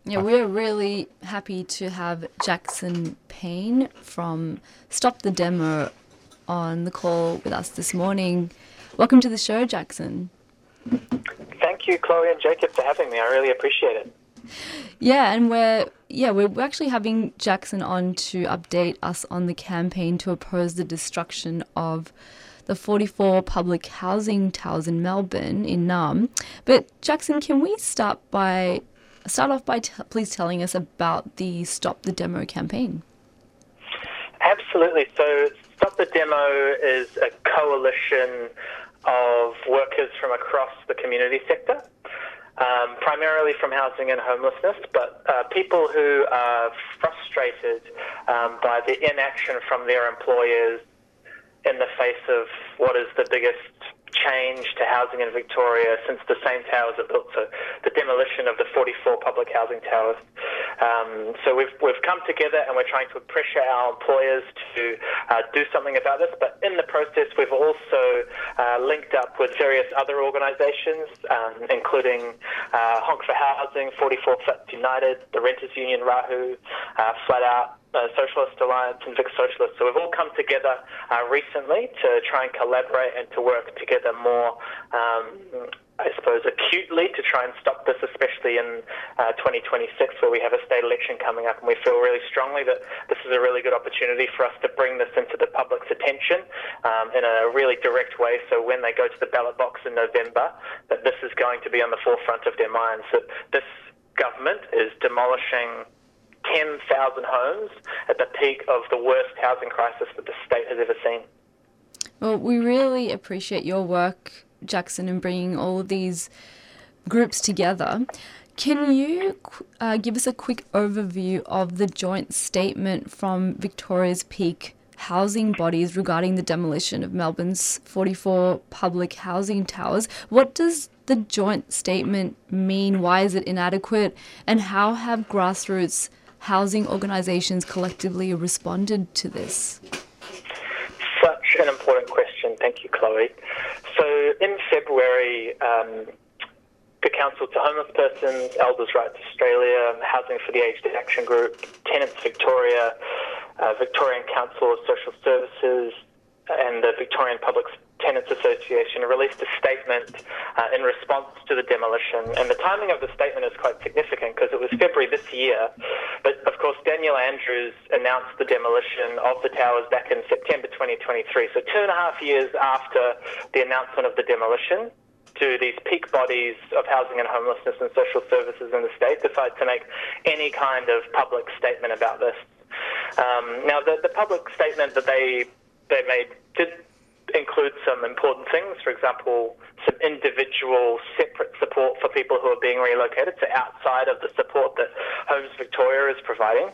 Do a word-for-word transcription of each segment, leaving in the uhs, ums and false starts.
Yeah, we're really happy to have Jackson Payne from Stop the Demo on the call with us this morning. Welcome to the show, Jackson. Thank you, Chloe and Jacob, for having me. I really appreciate it. Yeah, and we're yeah we're actually having Jackson on to update us on the campaign to oppose the destruction of the forty-four public housing towers in Melbourne, in Naarm. But Jackson, can we start by start off by t- please telling us about the Stop the Demo campaign? Absolutely. So Stop the Demo is a coalition of workers from across the community sector, um, primarily from housing and homelessness, but uh, people who are frustrated um, by the inaction from their employers in the face of what is the biggest change to housing in Victoria since the same towers are built, so the demolition of the forty-four public housing towers. Um, so we've we've come together and we're trying to pressure our employers to uh, do something about this, but in the process we've also uh, linked up with various other organisations, um, including uh, Honk for Housing, forty-four Flats United, the Renters Union Rahu, uh, Flat Out, Uh, Socialist Alliance and Vic Socialist. So we've all come together uh, recently to try and collaborate and to work together more, um, I suppose, acutely to try and stop this, especially in uh, twenty twenty-six, where we have a state election coming up, and we feel really strongly that this is a really good opportunity for us to bring this into the public's attention um, in a really direct way, so when they go to the ballot box in November, that this is going to be on the forefront of their minds, that this government is demolishing ten thousand homes at the peak of the worst housing crisis that the state has ever seen. Well, we really appreciate your work, Jackson, in bringing all of these groups together. Can you uh, give us a quick overview of the joint statement from Victoria's peak housing bodies regarding the demolition of Melbourne's forty-four public housing towers? What does the joint statement mean? Why is it inadequate? And how have grassroots housing organisations collectively responded to this? Such an important question. Thank you, Chloe. So in February, um, the Council to Homeless Persons, Elders Rights Australia, Housing for the Aged Action Group, Tenants Victoria, uh, Victorian Council of Social Services, and the Victorian Public Tenants Association released a statement uh, in response to the demolition. And the timing of the statement is quite significant because it was February this year. But of course, Daniel Andrews announced the demolition of the towers back in September twenty twenty-three. So two and a half years after the announcement of the demolition, do these peak bodies of housing and homelessness and social services in the state decide to make any kind of public statement about this. Um, now, the, the public statement that they they made did include some important things. For example, some individual separate support for people who are being relocated, so outside of the support that Homes Victoria is providing.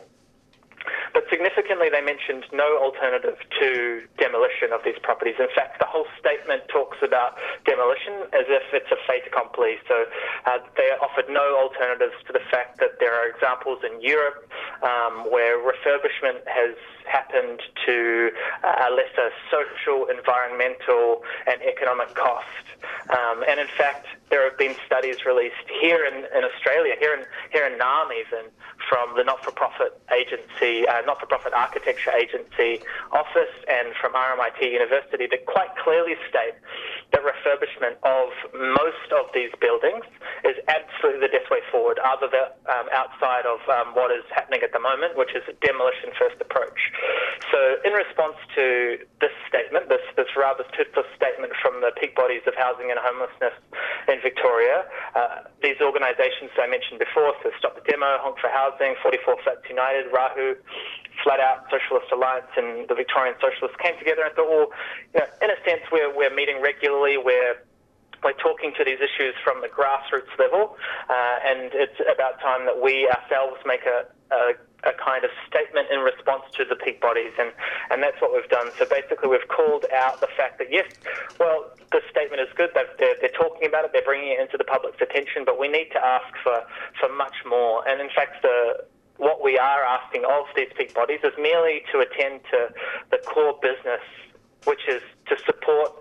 But significantly, they mentioned no alternative to demolition of these properties. In fact, the whole statement talks about demolition as if it's a fait accompli. So uh, they offered no alternatives to the fact that there are examples in Europe um, where refurbishment has happened to a lesser social, environmental and economic cost. Um, and in fact, there have been studies released here in, in Australia, here in here in Naarm even, from the not-for-profit agency, uh, not-for-profit architecture agency office, and from R M I T University that quite clearly state that refurbishment of most of these buildings is absolutely the best way forward, other than um, outside of um, what is happening at the moment, which is a demolition-first approach. So in response to this statement, this, this rather toothless statement from the peak bodies of housing and homelessness in Victoria, uh, these organisations that I mentioned before, so Stop the Demo, Honk for Housing, forty-four Flats United, Rahu, Flat Out, Socialist Alliance and the Victorian Socialists came together and thought, well, you know, in a sense we're, we're meeting regularly, we're we're talking to these issues from the grassroots level, uh, and it's about time that we ourselves make a, a, a kind of statement in response to the peak bodies, and, and that's what we've done. So basically we've called out the fact that, yes, well, this statement is good, they're, they're, they're talking about it, they're bringing it into the public's attention, but we need to ask for, for much more. And in fact, the what we are asking of these peak bodies is merely to attend to the core business, which is to support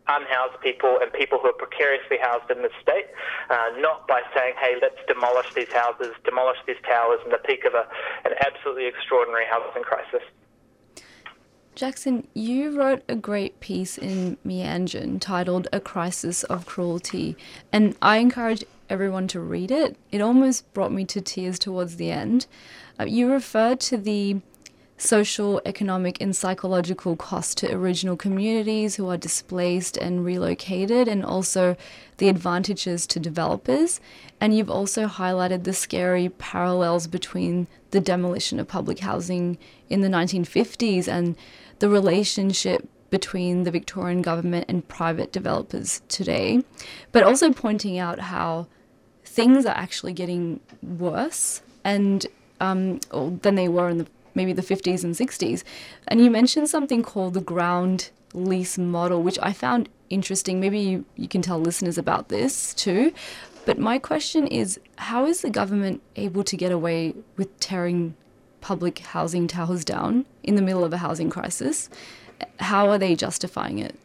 unhoused people and people who are precariously housed in the state, uh, not by saying, hey, let's demolish these houses, demolish these towers in the peak of a, an absolutely extraordinary housing crisis. Jackson, you wrote a great piece in Meanjin titled A Crisis of Cruelty, and I encourage everyone to read it. It almost brought me to tears towards the end. Uh, you referred to the social, economic and psychological cost to Aboriginal communities who are displaced and relocated, and also the advantages to developers. And you've also highlighted the scary parallels between the demolition of public housing in the nineteen fifties and the relationship between the Victorian government and private developers today, but also pointing out how things are actually getting worse and um, than they were in the maybe the fifties and sixties. And you mentioned something called the ground lease model, which I found interesting. Maybe you, you can tell listeners about this too. But my question is, how is the government able to get away with tearing public housing towers down in the middle of a housing crisis? How are they justifying it?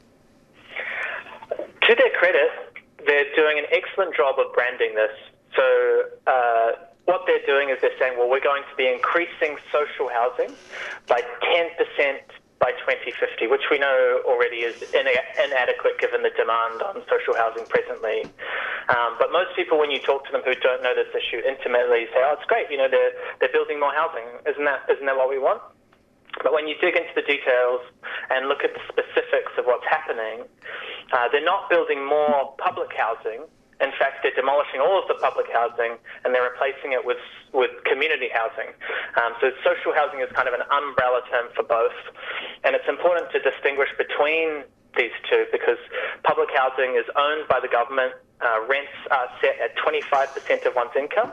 To their credit, they're doing an excellent job of branding this. So uh, what they're doing is they're saying, well, we're going to be increasing social housing by ten percent by twenty fifty, which we know already is ina- inadequate given the demand on social housing presently. Um, but most people, when you talk to them who don't know this issue intimately, say, oh, it's great, you know, they're, they're building more housing. Isn't that, isn't that what we want? But when you dig into the details and look at the specifics of what's happening, uh, they're not building more public housing. In fact, they're demolishing all of the public housing and they're replacing it with with community housing. Um, so social housing is kind of an umbrella term for both. And it's important to distinguish between these two because public housing is owned by the government. Uh, rents are set at twenty-five percent of one's income.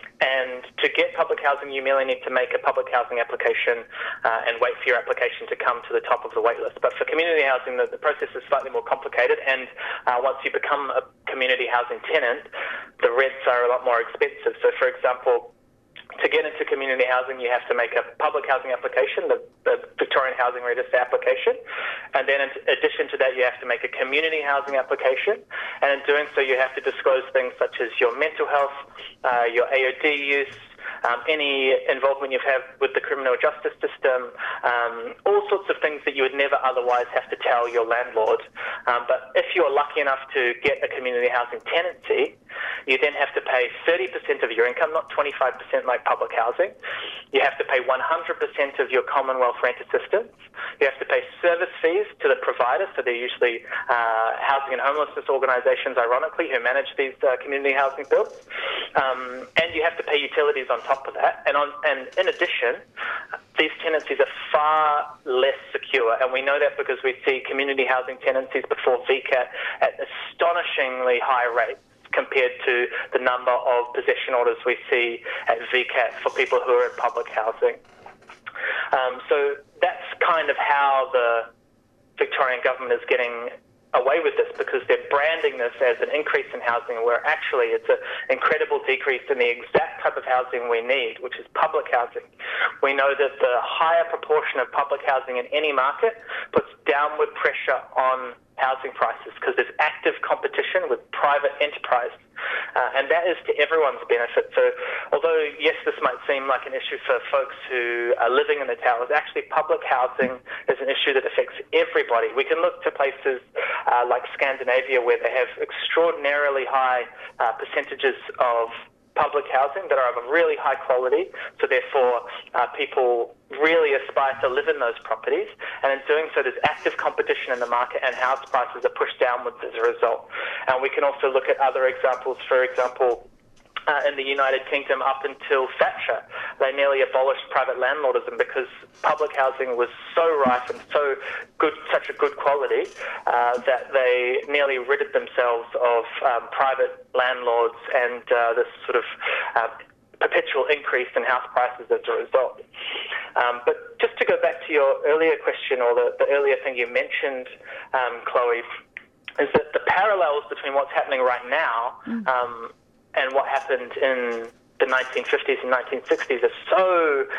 And to get public housing, you merely need to make a public housing application uh, and wait for your application to come to the top of the wait list. But for community housing, the, the process is slightly more complicated. And uh, once you become a community housing tenant, the rents are a lot more expensive. So, for example, to get into community housing, you have to make a public housing application, the, the Victorian Housing Register application. And then in addition to that, you have to make a community housing application. And in doing so, you have to disclose things such as your mental health, uh, your A O D use, um, any involvement you've had with the criminal justice system, um, all sorts of things that you would never otherwise have to tell your landlord. Um, but if you're lucky enough to get a community housing tenancy, you then have to pay thirty percent of your income, not twenty-five percent like public housing. You have to pay one hundred percent of your Commonwealth rent assistance. You have to pay service fees to the provider, so they're usually uh, housing and homelessness organisations, ironically, who manage these uh, community housing builds. Um, and you have to pay utilities on top of that. And, on, and in addition, these tenancies are far less secure, and we know that because we see community housing tenancies before V CAT at astonishingly high rates compared to the number of possession orders we see at V CAT for people who are in public housing. Um, so that's kind of how the Victorian government is getting away with this, because they're branding this as an increase in housing where actually it's an incredible decrease in the exact type of housing we need, which is public housing. We know that the higher proportion of public housing in any market puts downward pressure on housing prices because there's active competition with private enterprise. Uh, and that is to everyone's benefit. So although, yes, this might seem like an issue for folks who are living in the towers, actually public housing is an issue that affects everybody. We can look to places uh, like Scandinavia where they have extraordinarily high uh, percentages of public housing that are of a really high quality, so therefore uh, people really aspire to live in those properties, and in doing so there's active competition in the market and house prices are pushed downwards as a result. And we can also look at other examples. For example, Uh, in the United Kingdom, up until Thatcher, they nearly abolished private landlordism because public housing was so rife and so good, such a good quality uh, that they nearly ridded themselves of um, private landlords and uh, this sort of uh, perpetual increase in house prices as a result. Um, but just to go back to your earlier question, or the, the earlier thing you mentioned, um, Chloe, is that the parallels between what's happening right now mm. um, and what happened in the nineteen fifties and nineteen sixties are so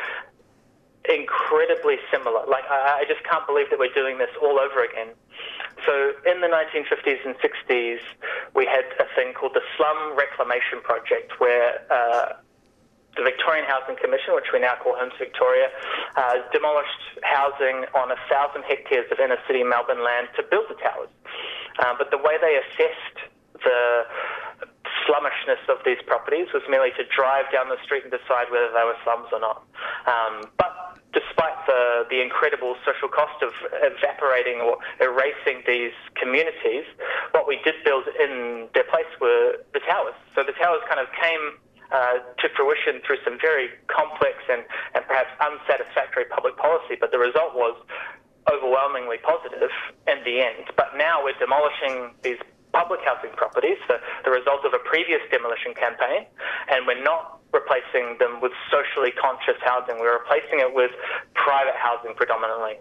incredibly similar. Like, I, I just can't believe that we're doing this all over again. So in the nineteen fifties and sixties, we had a thing called the Slum Reclamation Project, where uh, the Victorian Housing Commission, which we now call Homes Victoria, uh, demolished housing on a thousand hectares of inner city Melbourne land to build the towers. Uh, but the way they assessed the slumishness of these properties was merely to drive down the street and decide whether they were slums or not. Um, but despite the, the incredible social cost of evaporating or erasing these communities, what we did build in their place were the towers. So the towers kind of came uh, to fruition through some very complex and, and perhaps unsatisfactory public policy, but the result was overwhelmingly positive in the end. But now we're demolishing these public housing properties, the, the result of a previous demolition campaign, and we're not replacing them with socially conscious housing. We're replacing it with private housing predominantly.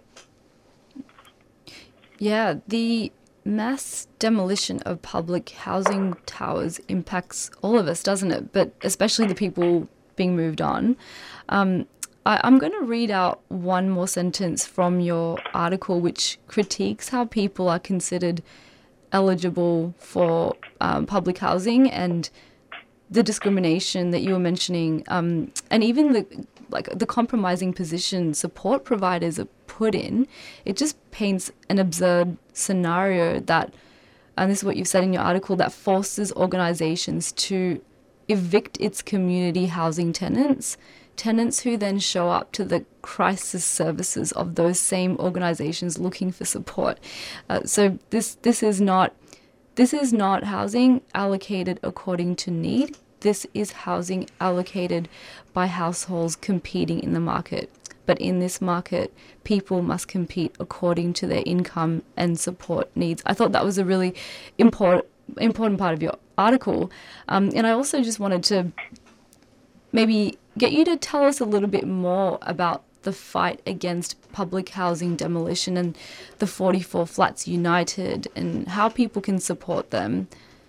Yeah, the mass demolition of public housing towers impacts all of us, doesn't it? But especially the people being moved on. Um, I, I'm going to read out one more sentence from your article, which critiques how people are considered eligible for um, public housing and the discrimination that you were mentioning, um, and even the like the compromising position support providers are put in. It just paints an absurd scenario that, and this is what you've said in your article, that forces organizations to evict its community housing tenants, tenants who then show up to the crisis services of those same organizations looking for support. Uh, so this this is not this is not housing allocated according to need. This is housing allocated by households competing in the market. But in this market, people must compete according to their income and support needs. I thought that was a really important important part of your article. Um, and I also just wanted to maybe get you to tell us a little bit more about the fight against public housing demolition and the forty-four Flats United and how people can support them.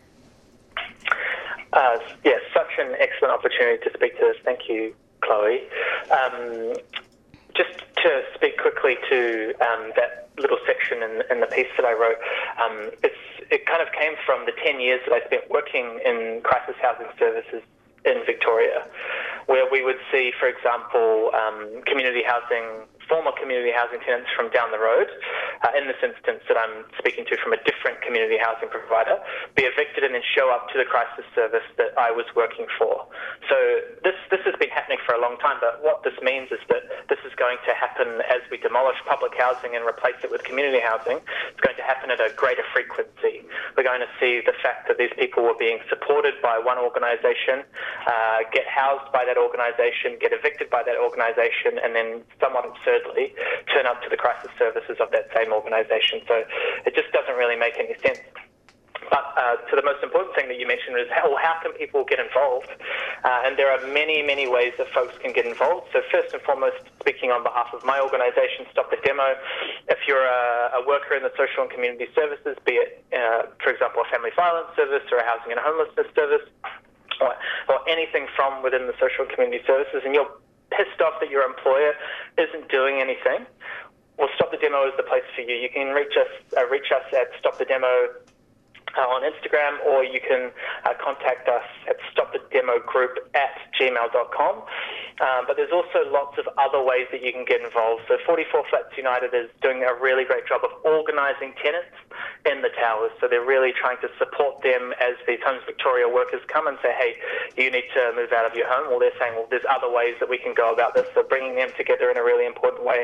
Uh, yes, such an excellent opportunity to speak to this. Thank you, Chloe. Um, just to speak quickly to um, that little section in, in the piece that I wrote, um, it's, it kind of came from the ten years that I spent working in crisis housing services in Victoria, where we would see, for example, um, community housing, former community housing tenants from down the road, uh, in this instance that I'm speaking to from a different community housing provider, be evicted and then show up to the crisis service that I was working for. So this this has been happening for a long time, but what this means is that this is going to happen as we demolish public housing and replace it with community housing. It's going to happen at a greater frequency. We're going to see the fact that these people were being supported by one organisation, uh, get housed by that organisation, get evicted by that organisation, and then somewhat absurdly turn up to the crisis services of that same organisation. So it just doesn't really make any sense. But uh, to the most important thing that you mentioned is how, how can people get involved? Uh, and there are many, many ways that folks can get involved. So first and foremost, speaking on behalf of my organisation, Stop the Demo, if you're a, a worker in the social and community services, be it, uh, for example, a family violence service or a housing and homelessness service, or, or anything from within the social and community services, and you're pissed off that your employer isn't doing anything, well, Stop the Demo is the place for you. You can reach us, uh, reach us at Stop the Demo Uh, on Instagram, or you can uh, contact us at stop the demo group at gmail dot com. Um, but there's also lots of other ways that you can get involved. So forty-four Flats United is doing a really great job of organising tenants in the towers. So they're really trying to support them as these Homes Victoria workers come and say, hey, you need to move out of your home. Well, they're saying, well, there's other ways that we can go about this. So bringing them together in a really important way.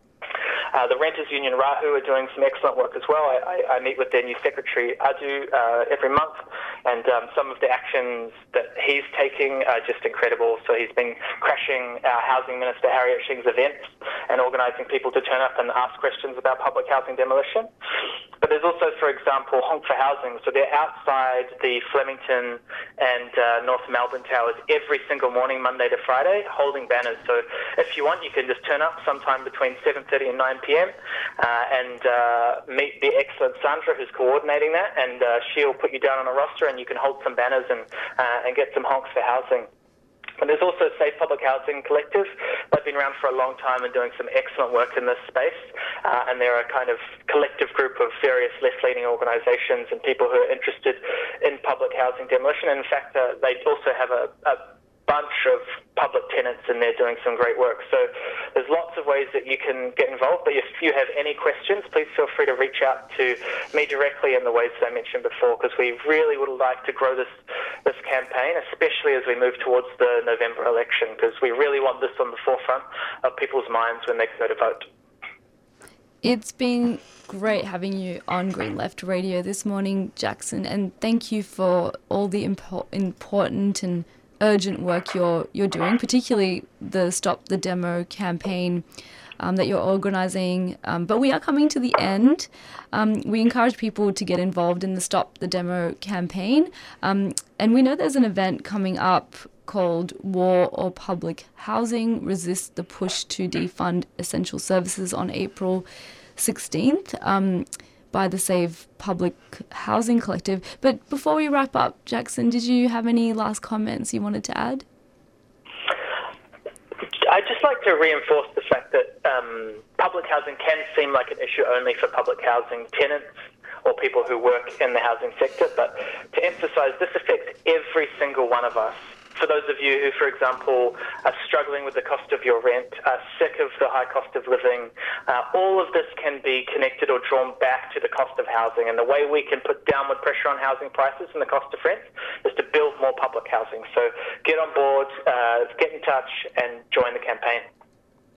Uh, the Renters Union Rahu are doing some excellent work as well. I, I, I meet with their new secretary, Adu, uh, every month, and um, some of the actions that he's taking are just incredible. So he's been crashing our Housing Minister Harriet Shing's events and organising people to turn up and ask questions about public housing demolition. But there's also, for example, Honk for Housing. So they're outside the Flemington and uh, North Melbourne towers every single morning, Monday to Friday, holding banners. So if you want, you can just turn up sometime between seven thirty and nine p.m. Uh, and uh, meet the excellent Sandra, who's coordinating that, and uh, she'll put you down on a roster and you can hold some banners and, uh, and get some honks for housing. And there's also Safe Public Housing Collective, but been around for a long time and doing some excellent work in this space, uh, and they're a kind of collective group of various left-leaning organisations and people who are interested in public housing demolition. And in fact, uh, they also have a, a bunch of public tenants in there doing some great work. So there's lots of ways that you can get involved, but if you have any questions, please feel free to reach out to me directly in the ways that I mentioned before, because we really would like to grow this this campaign, especially as we move towards the November election, because we really want this on the forefront of people's minds when they go to vote. It's been great having you on Green Left Radio this morning, Jackson, and thank you for all the impo- important and urgent work you're you're doing, particularly the Stop the Demo campaign um, that you're organising. Um, but we are coming to the end. Um, we encourage people to get involved in the Stop the Demo campaign, um, and we know there's an event coming up called War or Public Housing: Resist the Push to Defund Essential Services on April sixteenth. Um, by the Save Public Housing Collective. But before we wrap up, Jackson, did you have any last comments you wanted to add? I'd just like to reinforce the fact that um, public housing can seem like an issue only for public housing tenants or people who work in the housing sector, but to emphasise, this affects every single one of us. For those of you who, for example, are struggling with the cost of your rent, are sick of the high cost of living, uh, all of this can be connected or drawn back to the cost of housing. And the way we can put downward pressure on housing prices and the cost of rent is to build more public housing. So get on board, uh, get in touch and join the campaign.